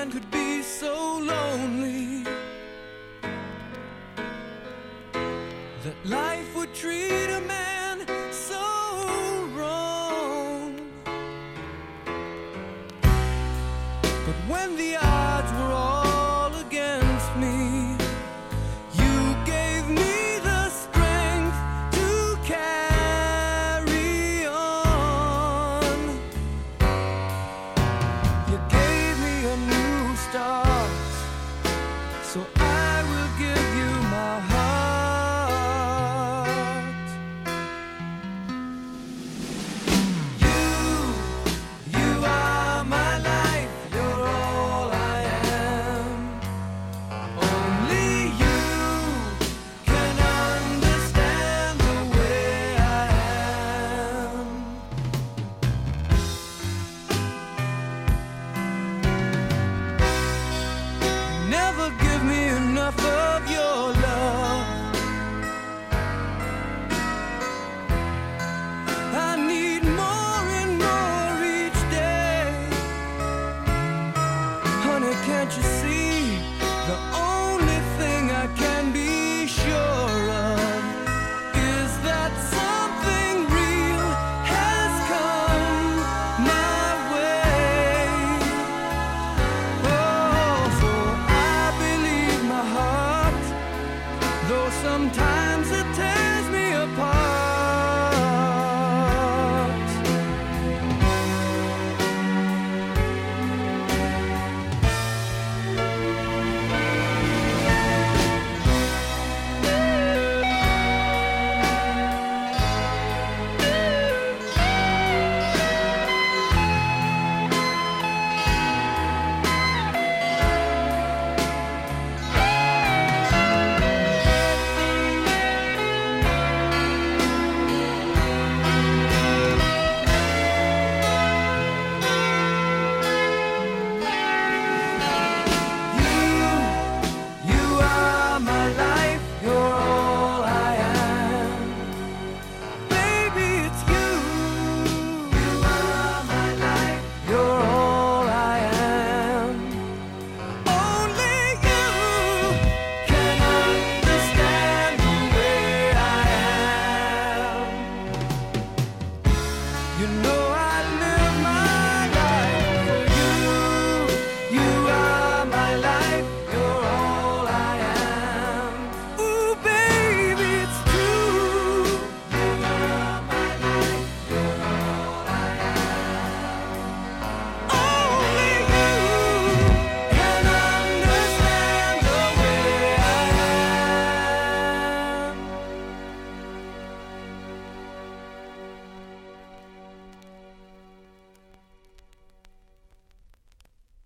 man could be so lonely, that life would treat a man so wrong. But when the odds were all against me, you gave me the strength to carry on. You gave me a new start, so I will give you my heart. You are my life, you're all I am. Only you can understand the way I am. Never give me enough of your love. I need more and more each day. Honey, can't you see? The only thing I can be sure of is that something real has come my way. Oh, so I believe my heart, though sometimes it tears me apart. You are my life, you're all I am. Baby, it's you. You are my life, you're all I am. Only you can understand the way I am. You know I